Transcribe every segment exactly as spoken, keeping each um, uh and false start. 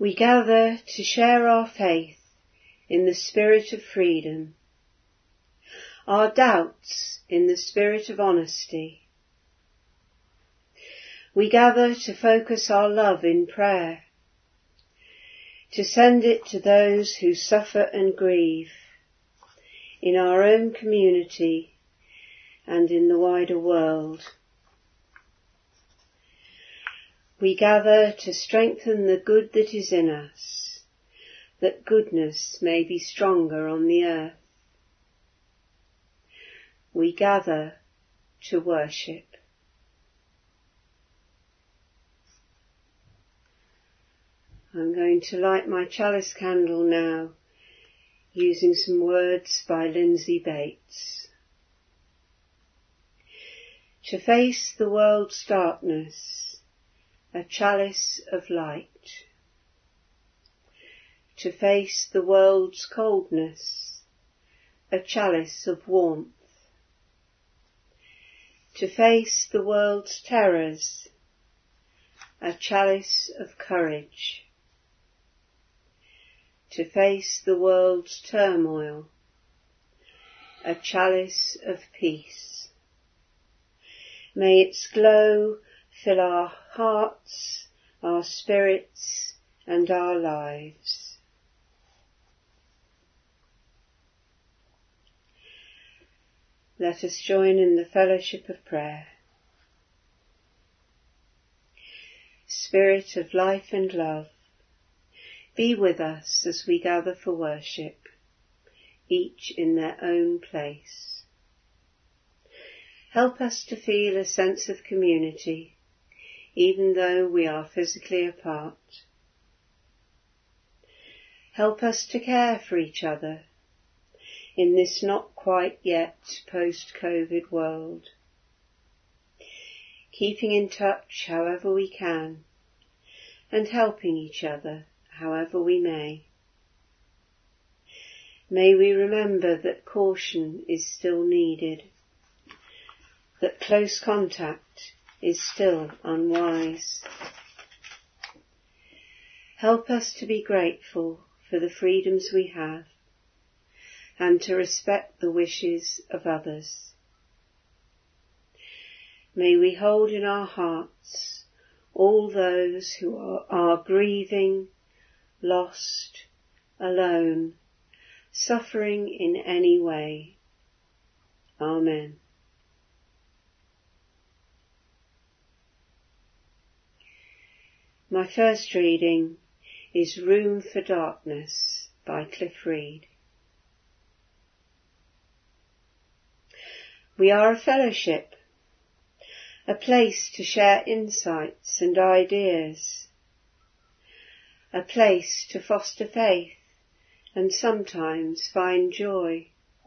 We gather to share our faith in the spirit of freedom, our doubts in the spirit of honesty. We gather to focus our love in prayer, to send it to those who suffer and grieve in our own community and in the wider world. We gather to strengthen the good that is in us, that goodness may be stronger on the earth. We gather to worship. I'm going to light my chalice candle now, using some words by Lindsay Bates. To face the world's darkness, a chalice of light. To face the world's coldness, a chalice of warmth. To face the world's terrors, a chalice of courage. To face the world's turmoil, a chalice of peace. May its glow fill our hearts, our spirits, and our lives. Let us join in the fellowship of prayer. Spirit of life and love, be with us as we gather for worship, each in their own place. Help us to feel a sense of community, even though we are physically apart. Help us to care for each other in this not quite yet post-COVID world, keeping in touch however we can and helping each other however we may. May we remember that caution is still needed, that close contact is still unwise. Help us to be grateful for the freedoms we have and to respect the wishes of others. May we hold in our hearts all those who are, are grieving, lost, alone, suffering in any way. Amen. My first reading is Room for Darkness by Cliff Reed. We are a fellowship, a place to share insights and ideas, a place to foster faith and sometimes find joy,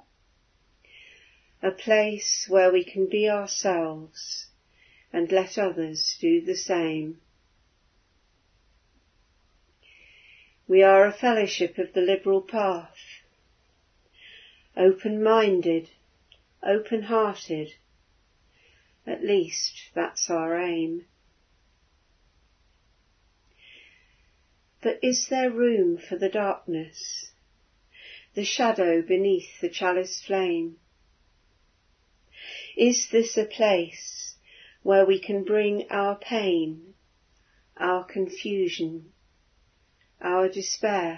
a place where we can be ourselves and let others do the same. We are a fellowship of the liberal path, open-minded, open-hearted. At least that's our aim. But is there room for the darkness, the shadow beneath the chalice flame? Is this a place where we can bring our pain, our confusion, our despair?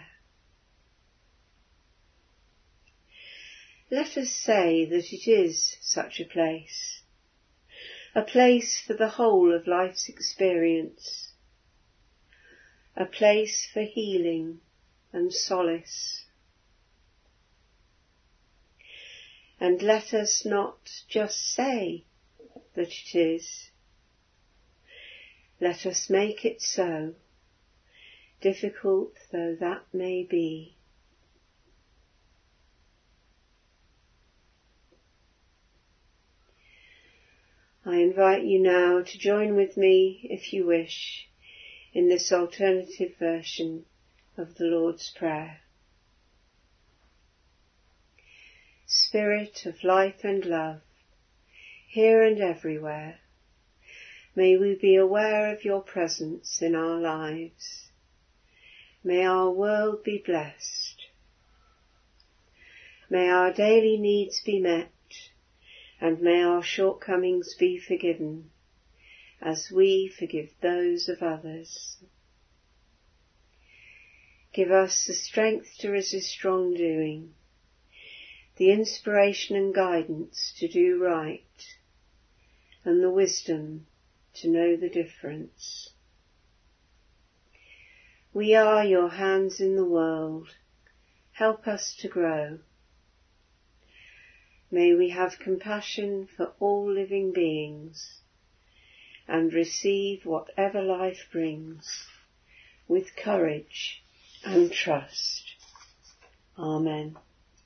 Let us say that it is such a place, a place for the whole of life's experience, a place for healing and solace. And let us not just say that it is. Let us make it so, difficult though that may be. I invite you now to join with me, if you wish, in this alternative version of the Lord's Prayer. Spirit of life and love, here and everywhere, may we be aware of your presence in our lives. May our world be blessed. May our daily needs be met, and may our shortcomings be forgiven, as we forgive those of others. Give us the strength to resist wrongdoing, the inspiration and guidance to do right, and the wisdom to know the difference. We are your hands in the world. Help us to grow. May we have compassion for all living beings and receive whatever life brings with courage and trust. Amen.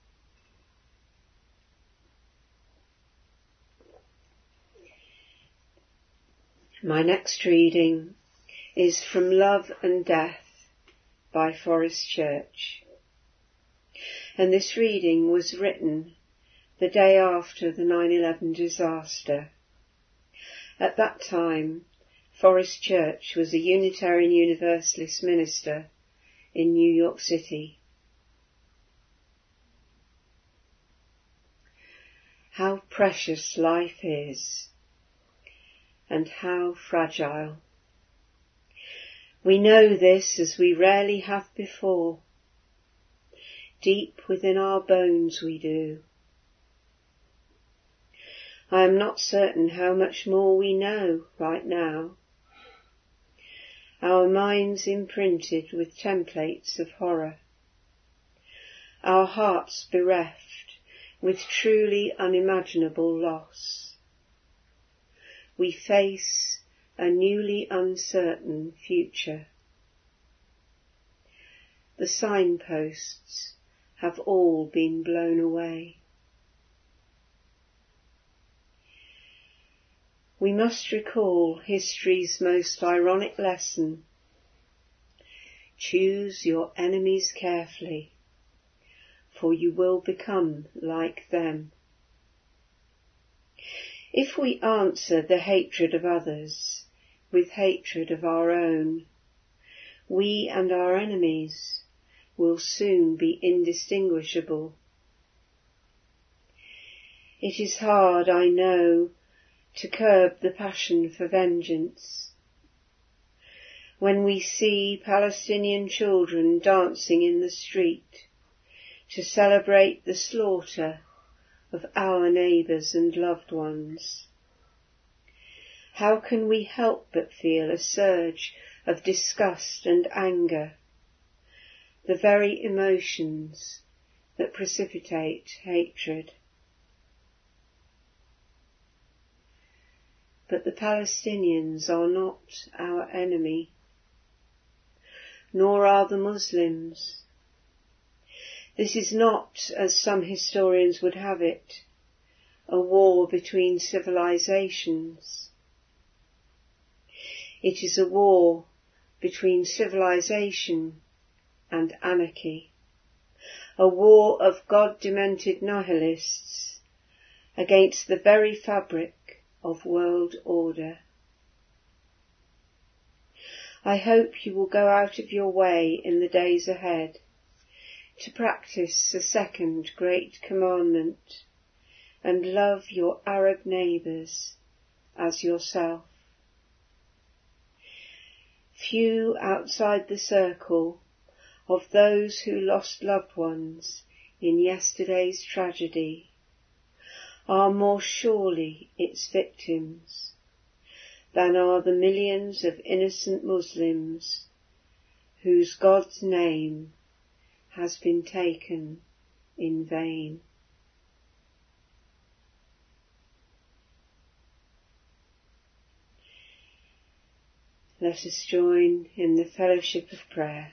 My next reading is from Love and Death by Forest Church, and this reading was written the day after the nine eleven disaster. At that time, Forest Church was a Unitarian Universalist minister in New York City. How precious life is, and how fragile. We know this as we rarely have before. Deep within our bones we do. I am not certain how much more we know right now. Our minds imprinted with templates of horror. Our hearts bereft with truly unimaginable loss. We face a newly uncertain future. The signposts have all been blown away. We must recall history's most ironic lesson. Choose your enemies carefully, for you will become like them. If we answer the hatred of others with hatred of our own, we and our enemies will soon be indistinguishable. It is hard, I know, to curb the passion for vengeance. When we see Palestinian children dancing in the street to celebrate the slaughter of our neighbours and loved ones, how can we help but feel a surge of disgust and anger, the very emotions that precipitate hatred? But the Palestinians are not our enemy, nor are the Muslims. This is not, as some historians would have it, a war between civilizations. It is a war between civilization and anarchy, a war of God-demented nihilists against the very fabric of world order. I hope you will go out of your way in the days ahead to practice the second great commandment and love your Arab neighbours as yourself. Few outside the circle of those who lost loved ones in yesterday's tragedy are more surely its victims than are the millions of innocent Muslims whose God's name has been taken in vain. Let us join in the fellowship of prayer.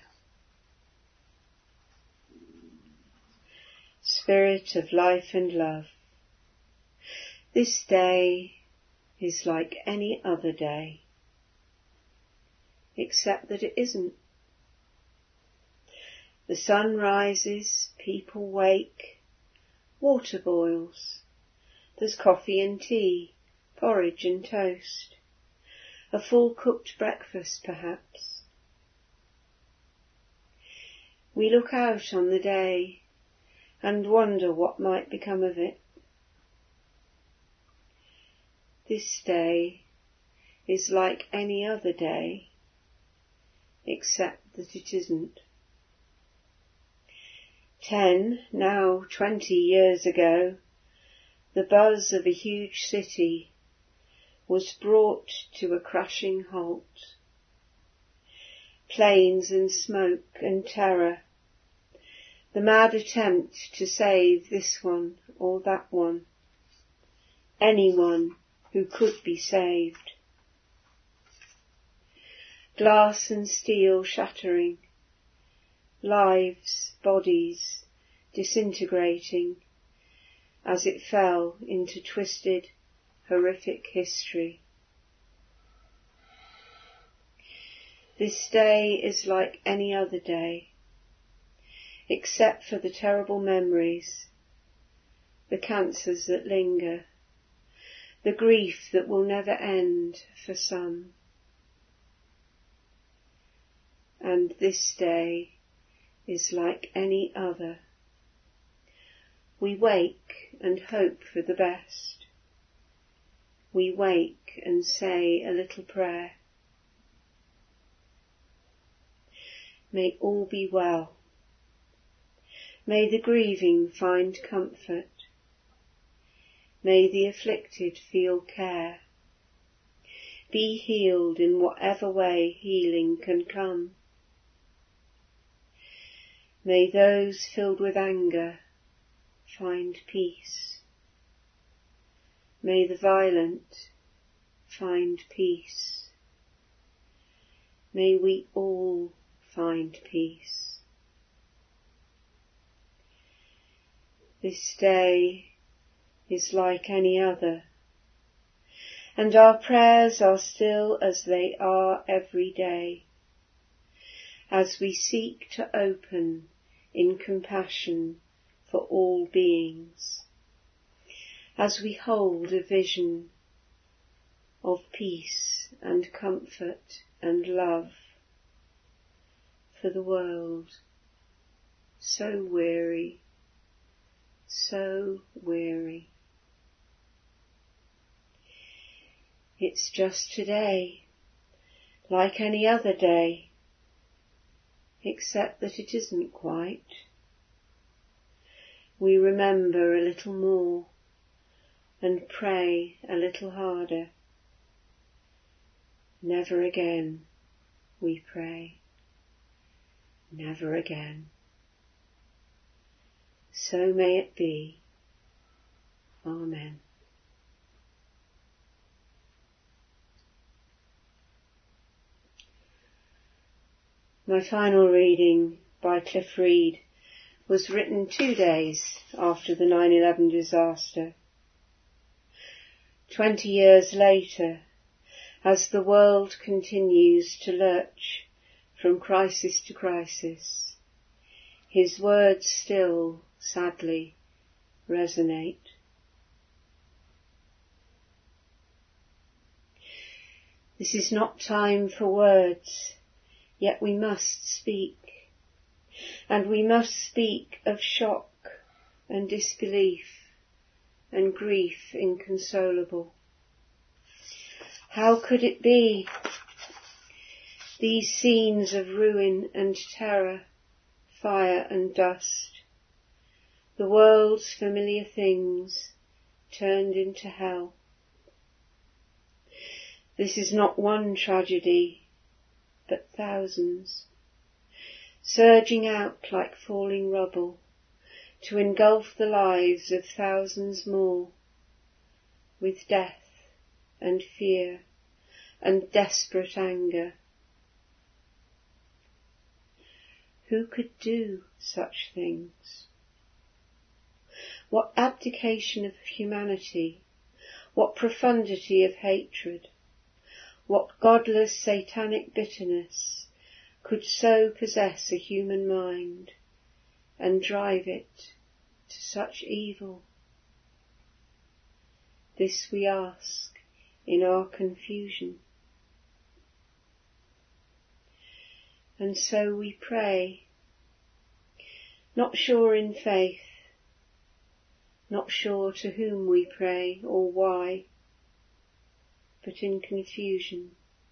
Spirit of life and love, this day is like any other day, except that it isn't. The sun rises, people wake, water boils, there's coffee and tea, porridge and toast, a full cooked breakfast perhaps. We look out on the day and wonder what might become of it. This day is like any other day, except that it isn't. Ten, now twenty years ago, the buzz of a huge city was brought to a crashing halt. Planes and smoke and terror, the mad attempt to save this one or that one, anyone who could be saved. Glass and steel shattering, lives, bodies disintegrating as it fell into twisted, horrific history. This day is like any other day, except for the terrible memories, the cancers that linger, the grief that will never end for some. And this day is like any other. We wake and hope for the best. We wake and say a little prayer. May all be well. May the grieving find comfort. May the afflicted feel care. Be healed in whatever way healing can come. May those filled with anger find peace. May the violent find peace. May we all find peace. This day is like any other, and our prayers are still as they are every day, as we seek to open in compassion for all beings, as we hold a vision of peace and comfort and love for the world, so weary, so weary. It's just today, like any other day, except that it isn't quite. We remember a little more and pray a little harder. Never again, we pray. Never again. So may it be. Amen. My final reading by Cliff Reed was written two days after the nine eleven disaster. Twenty years later, as the world continues to lurch from crisis to crisis, his words still, sadly, resonate. This is not time for words, yet we must speak, and we must speak of shock and disbelief and grief inconsolable. How could it be? These scenes of ruin and terror, fire and dust, the world's familiar things turned into hell. This is not one tragedy, but thousands, surging out like falling rubble to engulf the lives of thousands more, with death and fear and desperate anger. Who could do such things? What abdication of humanity, what profundity of hatred, what godless satanic bitterness could so possess a human mind and drive it to such evil? This we ask in our confusion. And so we pray, not sure in faith, not sure to whom we pray or why, but in confusion.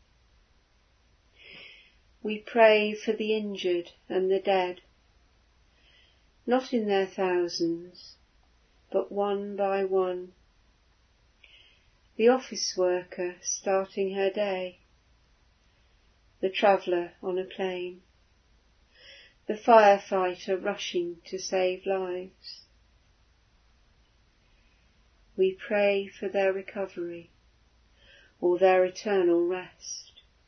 We pray for the injured and the dead, not in their thousands, but one by one. The office worker starting her day, the traveller on a plane, the firefighter rushing to save lives. We pray for their recovery or their eternal rest.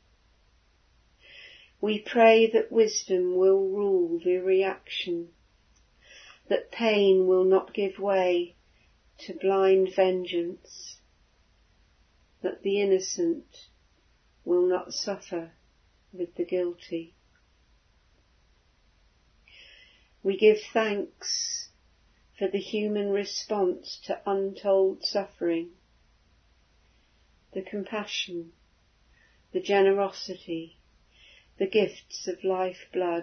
We pray that wisdom will rule the reaction, that pain will not give way to blind vengeance, that the innocent will not suffer with the guilty. We give thanks for the human response to untold suffering, the compassion, the generosity, the gifts of life-blood.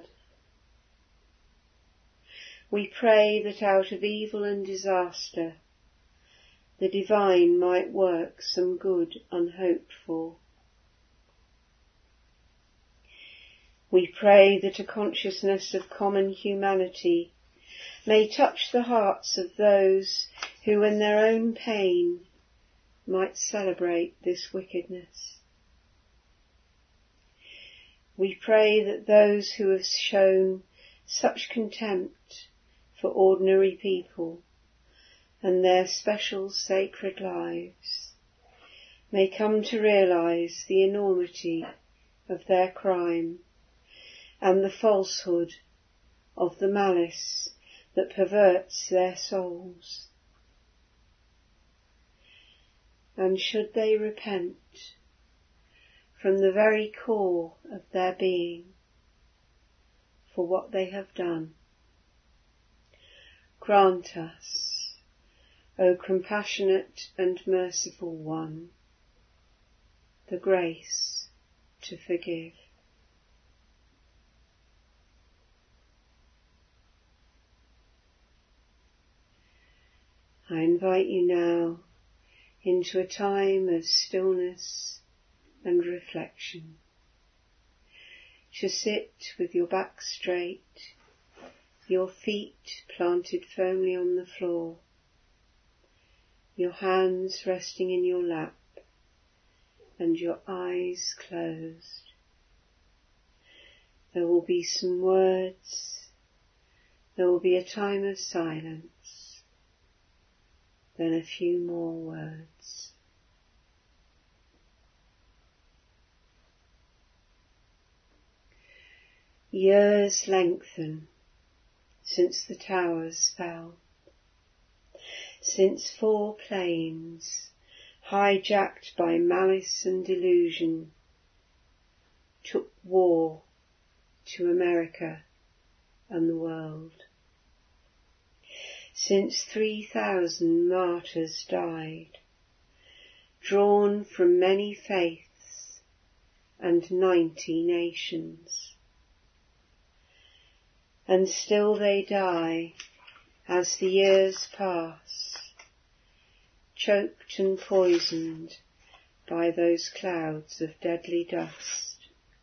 We pray that out of evil and disaster, the divine might work some good unhoped for. We pray that a consciousness of common humanity may touch the hearts of those who in their own pain might celebrate this wickedness. We pray that those who have shown such contempt for ordinary people and their special sacred lives may come to realise the enormity of their crime and the falsehood of the malice that perverts their souls. And should they repent from the very core of their being for what they have done, grant us, O compassionate and merciful One, the grace to forgive. I invite you now into a time of stillness and reflection, to sit with your back straight, your feet planted firmly on the floor, your hands resting in your lap, and your eyes closed. There will be some words, there will be a time of silence, then a few more words. Years lengthen since the towers fell, since four planes, hijacked by malice and delusion, took war to America and the world. Since three thousand martyrs died, drawn from many faiths and ninety nations. And still they die as the years pass, choked and poisoned by those clouds of deadly dust.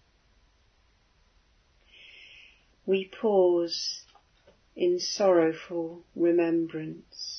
We pause in sorrowful remembrance.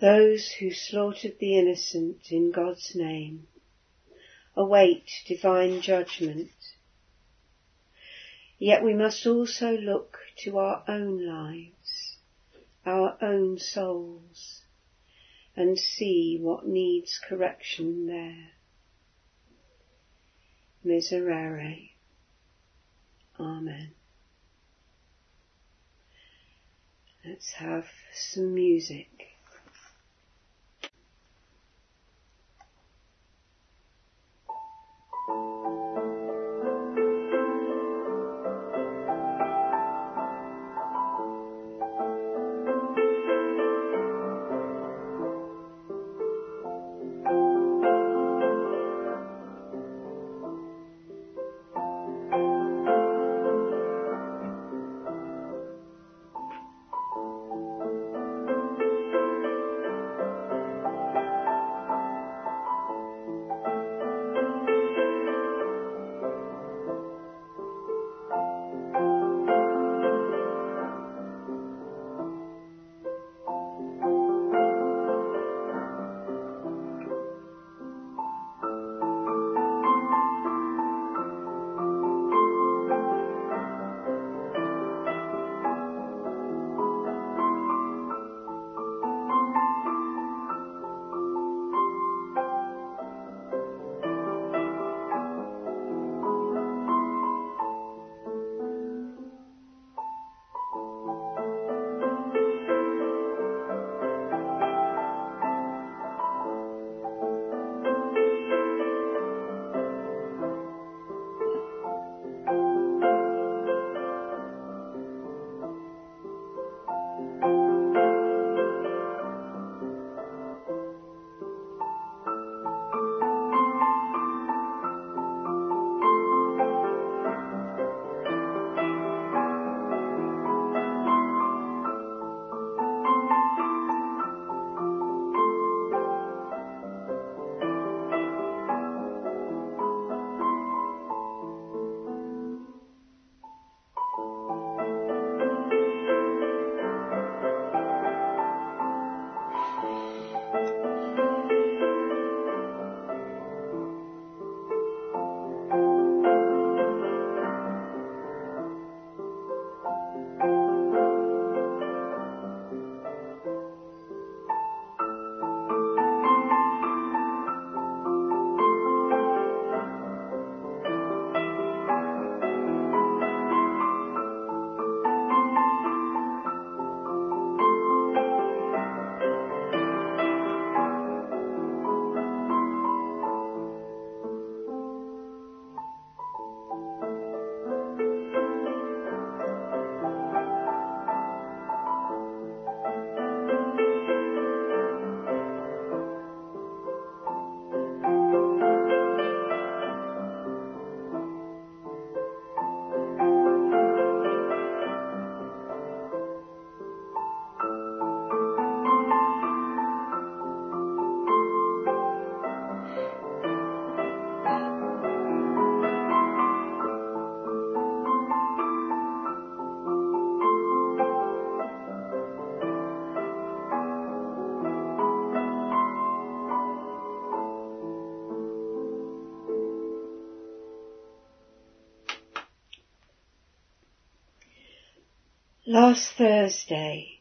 Those who slaughtered the innocent in God's name await divine judgment. Yet we must also look to our own lives, our own souls, and see what needs correction there. Miserere. Amen. Let's have some music. Last Thursday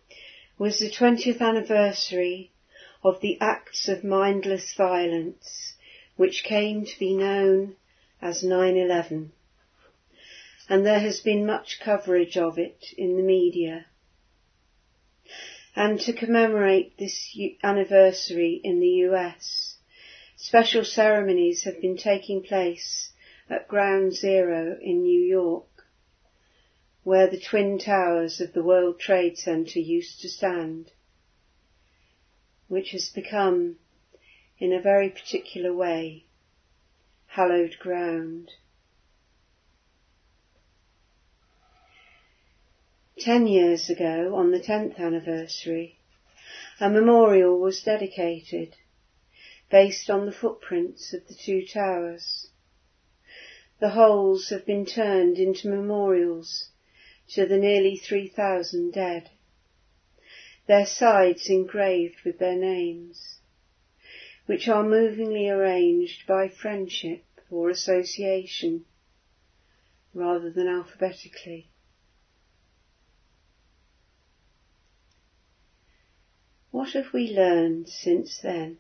was the twentieth anniversary of the acts of mindless violence which came to be known as nine eleven, and there has been much coverage of it in the media. And to commemorate this anniversary in the U S, special ceremonies have been taking place at Ground Zero in New York, where the twin towers of the World Trade Center used to stand, which has become, in a very particular way, hallowed ground. Ten years ago, on the tenth anniversary, a memorial was dedicated, based on the footprints of the two towers. The holes have been turned into memorials to the nearly three thousand dead. their sides engraved with their names, which are movingly arranged by friendship or association rather than alphabetically. What have we learned since then?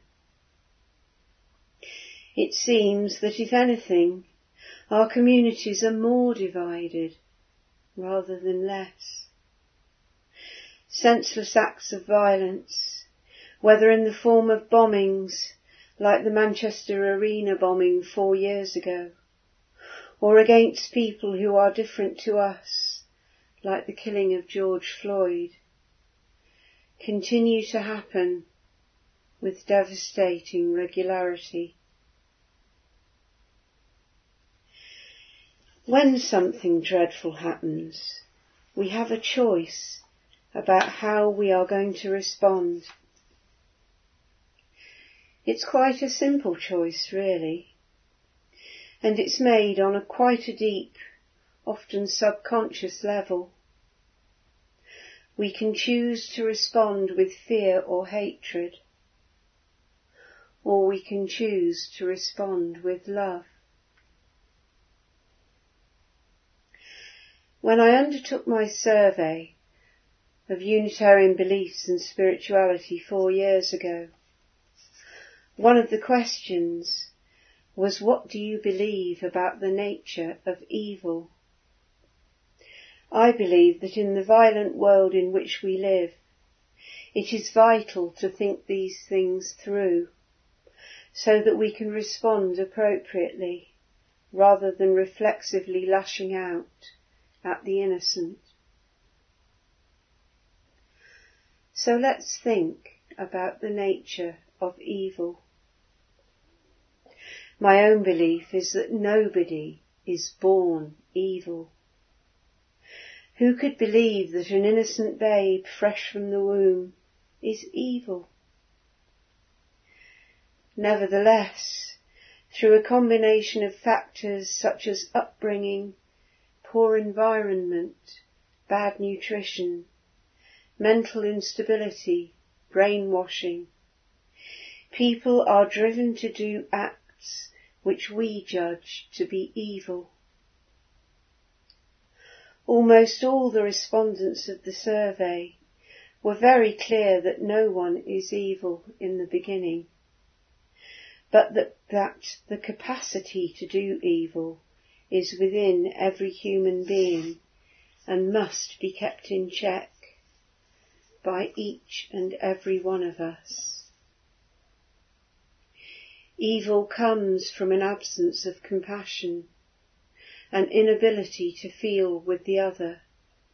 It seems that, if anything, our communities are more divided rather than less. Senseless acts of violence, whether in the form of bombings like the Manchester Arena bombing four years ago, or against people who are different to us, like the killing of George Floyd, continue to happen with devastating regularity. When something dreadful happens, we have a choice about how we are going to respond. It's quite a simple choice, really, and it's made on a quite a deep, often subconscious level. We can choose to respond with fear or hatred, or we can choose to respond with love. When I undertook my survey of Unitarian beliefs and spirituality four years ago, one of the questions was, what do you believe about the nature of evil? I believe that in the violent world in which we live, it is vital to think these things through so that we can respond appropriately rather than reflexively lashing out at the innocent. So let's think about the nature of evil. My own belief is that nobody is born evil. Who could believe that an innocent babe fresh from the womb is evil? Nevertheless, through a combination of factors such as upbringing, poor environment, bad nutrition, mental instability, brainwashing, people are driven to do acts which we judge to be evil. Almost all the respondents of the survey were very clear that no one is evil in the beginning, but that, that the capacity to do evil is within every human being and must be kept in check by each and every one of us. Evil comes from an absence of compassion, an inability to feel with the other.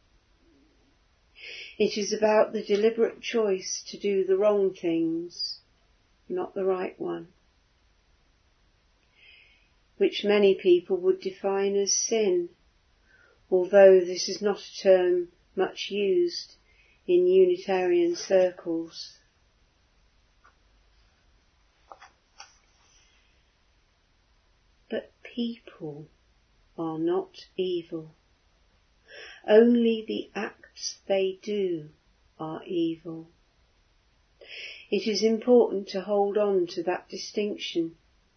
It is about the deliberate choice to do the wrong things, not the right one, which many people would define as sin, although this is not a term much used in Unitarian circles. But people are not evil. Only the acts they do are evil. It is important to hold on to that distinction.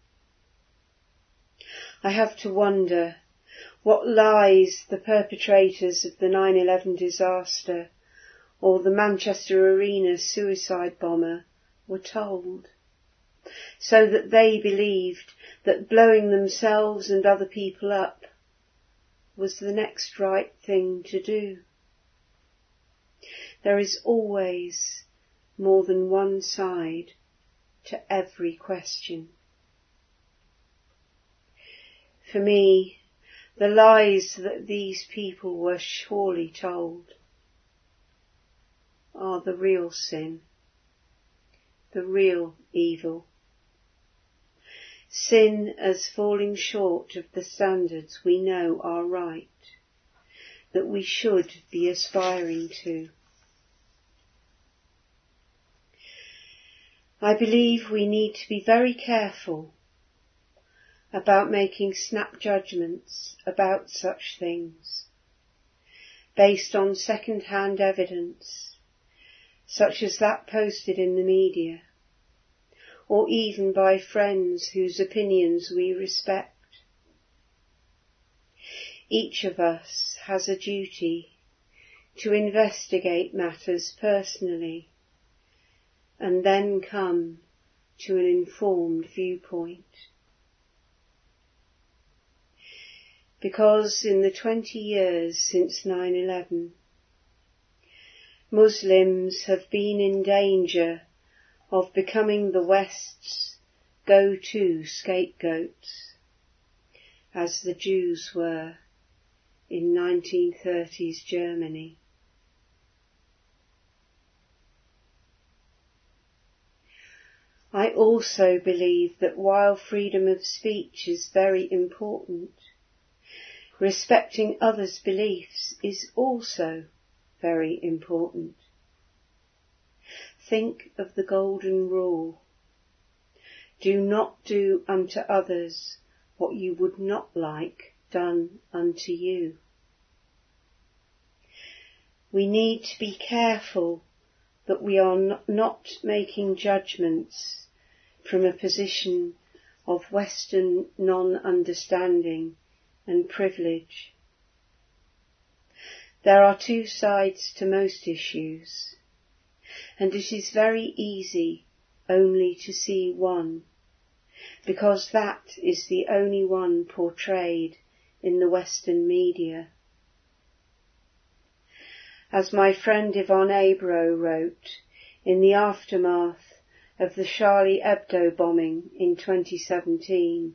I have to wonder what lies the perpetrators of the nine eleven disaster or the Manchester Arena suicide bomber were told, so that they believed that blowing themselves and other people up was the next right thing to do. There is always more than one side to every question. For me, the lies that these people were surely told are the real sin, the real evil. Sin as falling short of the standards we know are right, that we should be aspiring to. I believe we need to be very careful about making snap judgments about such things, based on second-hand evidence, such as that posted in the media, or even by friends whose opinions we respect. Each of us has a duty to investigate matters personally and then come to an informed viewpoint. Because in the twenty years since nine eleven, Muslims have been in danger of becoming the West's go-to scapegoats, as the Jews were in nineteen thirties Germany. I also believe that while freedom of speech is very important, respecting others' beliefs is also very important. Think of the golden rule. Do not do unto others what you would not like done unto you. We need to be careful that we are not making judgments from a position of Western non-understanding and privilege. There are two sides to most issues, and it is very easy only to see one, because that is the only one portrayed in the Western media. As my friend Yvonne Abro wrote in the aftermath of the Charlie Hebdo bombing in twenty seventeen,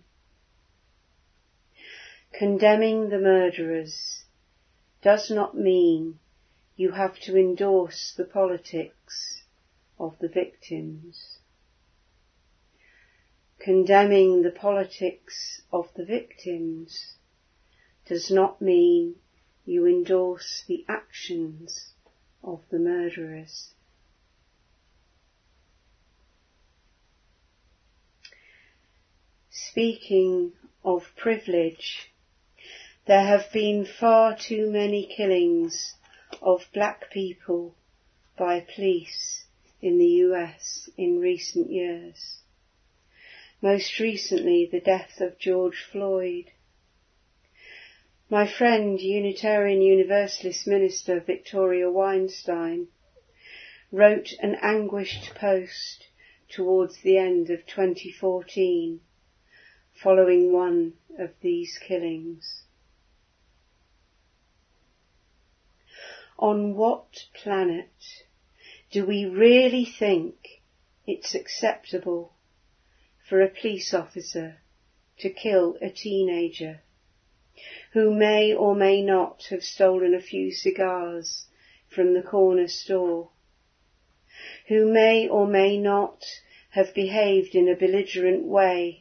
condemning the murderers does not mean you have to endorse the politics of the victims. Condemning the politics of the victims does not mean you endorse the actions of the murderers. Speaking of privilege, there have been far too many killings of black people by police in the U S in recent years. Most recently, the death of George Floyd. My friend, Unitarian Universalist minister Victoria Weinstein, wrote an anguished post towards the end of twenty fourteen, following one of these killings. On what planet do we really think it's acceptable for a police officer to kill a teenager who may or may not have stolen a few cigars from the corner store, who may or may not have behaved in a belligerent way,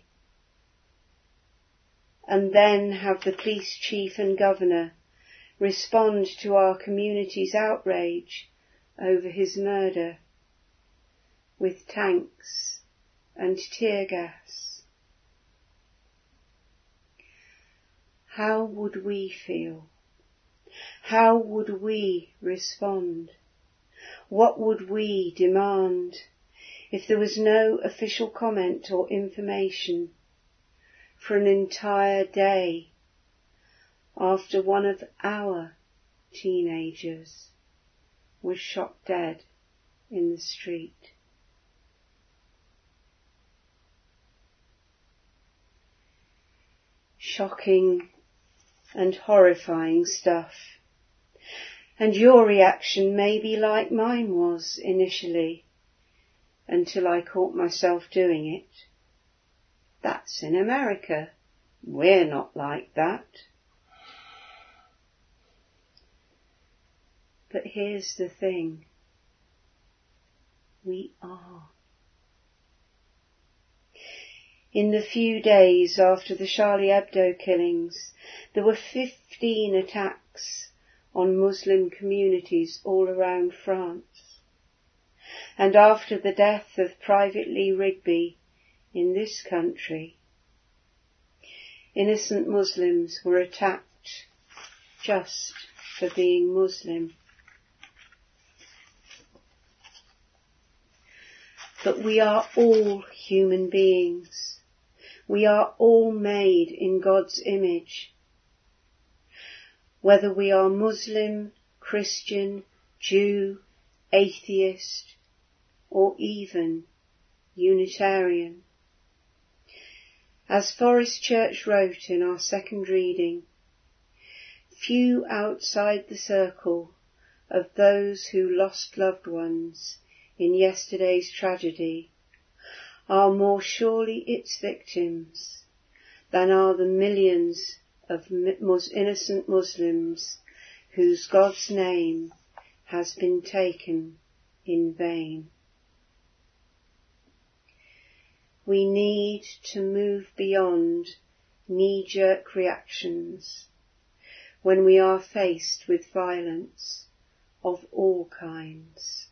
and then have the police chief and governor respond to our community's outrage over his murder with tanks and tear gas? How would we feel? How would we respond? What would we demand if there was no official comment or information for an entire day after one of our teenagers was shot dead in the street? Shocking and horrifying stuff. And your reaction may be like mine was initially, until I caught myself doing it. That's in America. We're not like that. But here's the thing. We are. In the few days after the Charlie Hebdo killings, there were fifteen attacks on Muslim communities all around France. And after the death of Private Lee Rigby in this country, innocent Muslims were attacked just for being Muslim. but we are all human beings. We are all made in God's image. Whether we are Muslim, Christian, Jew, atheist, or even Unitarian. As Forest Church wrote in our second reading, few outside the circle of those who lost loved ones in yesterday's tragedy are more surely its victims than are the millions of innocent Muslims whose God's name has been taken in vain. We need to move beyond knee-jerk reactions when we are faced with violence of all kinds.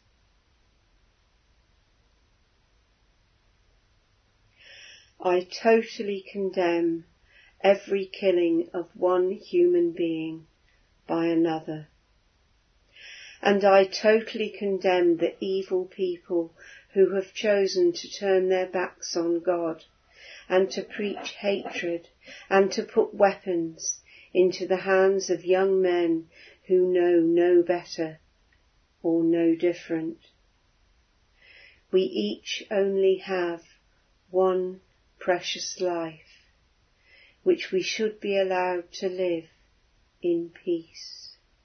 I totally condemn every killing of one human being by another, and I totally condemn the evil people who have chosen to turn their backs on God and to preach hatred and to put weapons into the hands of young men who know no better or no different. We each only have one precious life, which we should be allowed to live in peace.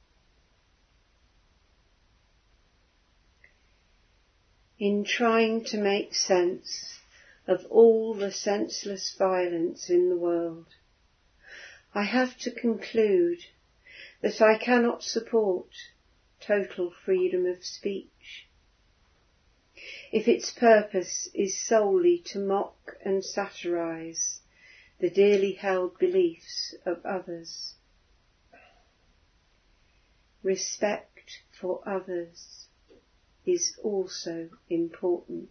In trying to make sense of all the senseless violence in the world, I have to conclude that I cannot support total freedom of speech if its purpose is solely to mock and satirise the dearly held beliefs of others. Respect for others is also important.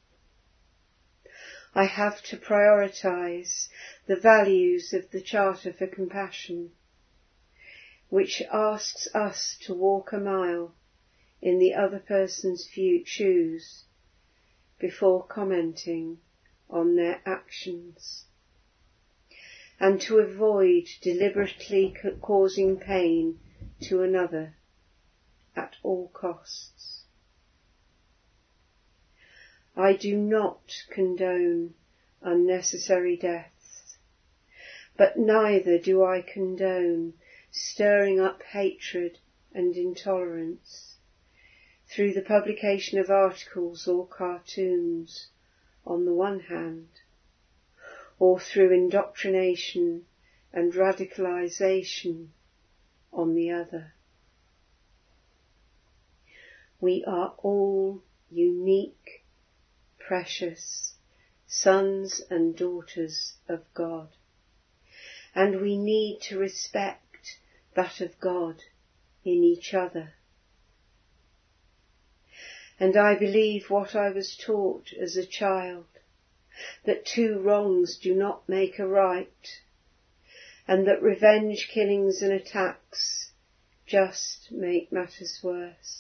I have to prioritise the values of the Charter for Compassion, which asks us to walk a mile in the other person's shoes before commenting on their actions, and to avoid deliberately causing pain to another at all costs. I do not condone unnecessary deaths, but neither do I condone stirring up hatred and intolerance through the publication of articles or cartoons on the one hand, or through indoctrination and radicalisation on the other. We are all unique, precious sons and daughters of God, and we need to respect that of God in each other. And I believe what I was taught as a child, that two wrongs do not make a right, and that revenge killings and attacks just make matters worse.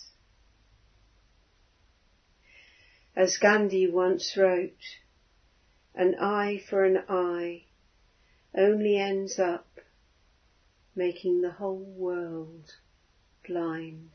As Gandhi once wrote, an eye for an eye only ends up making the whole world blind.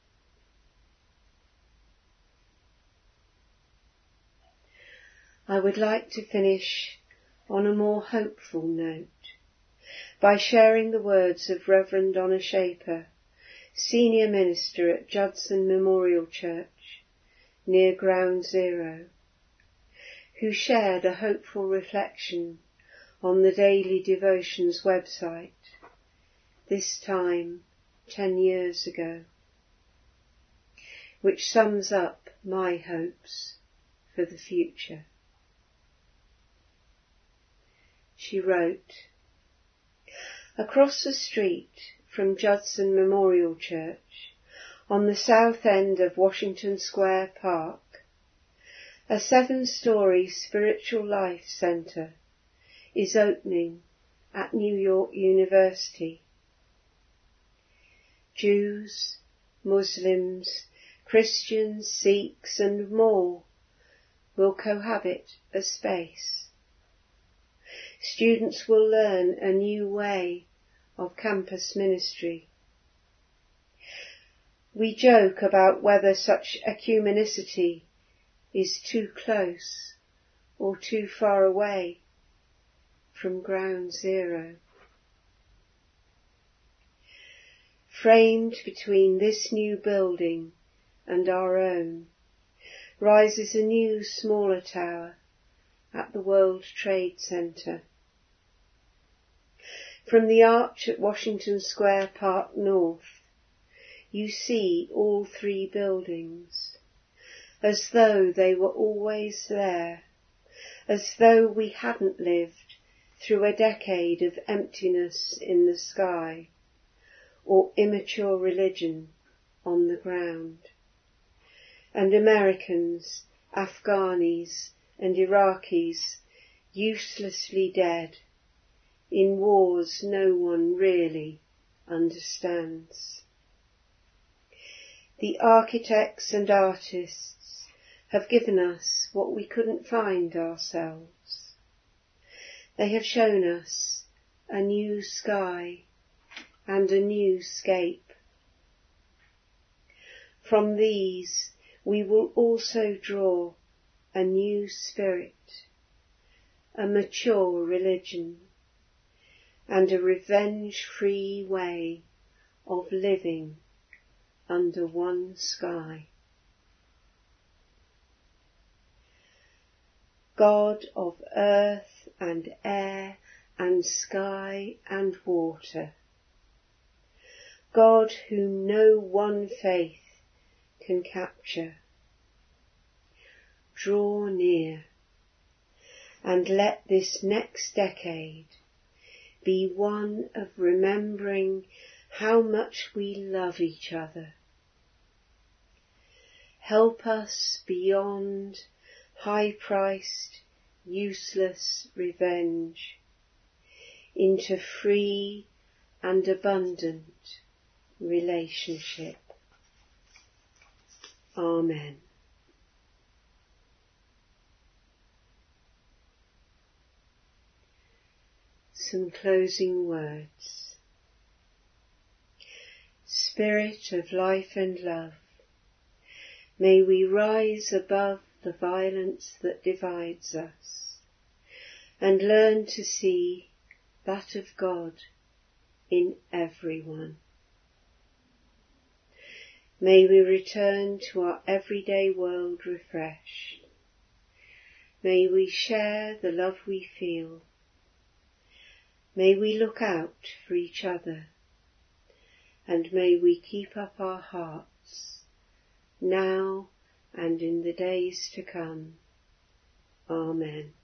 I would like to finish on a more hopeful note by sharing the words of Reverend Donna Shaper, Senior Minister at Judson Memorial Church, near Ground Zero, who shared a hopeful reflection on the Daily Devotions website, this time ten years ago, which sums up my hopes for the future. She wrote, "Across the street from Judson Memorial Church, on the south end of Washington Square Park, a seven-story spiritual life centre is opening at New York University. Jews, Muslims, Christians, Sikhs and more will cohabit as space. Students will learn a new way of campus ministry. We joke about whether such ecumenicity is too close or too far away from ground zero. Framed between this new building and our own rises a new smaller tower at the World Trade Center. From the arch at Washington Square Park North, you see all three buildings, as though they were always there, as though we hadn't lived through a decade of emptiness in the sky, or immature religion on the ground, and Americans, Afghanis and Iraqis uselessly dead in wars no one really understands. The architects and artists have given us what we couldn't find ourselves. They have shown us a new sky and a new scape. From these we will also draw a new spirit, a mature religion, and a revenge-free way of living under one sky. God of earth and air and sky and water, God whom no one faith can capture, draw near, and let this next decade be one of remembering how much we love each other. Help us beyond high-priced, useless revenge into free and abundant relationship. Amen. Some closing words. Spirit of life and love, may we rise above the violence that divides us and learn to see that of God in everyone. May we return to our everyday world refreshed. May we share the love we feel. May we look out for each other, and may we keep up our hearts, now and in the days to come. Amen.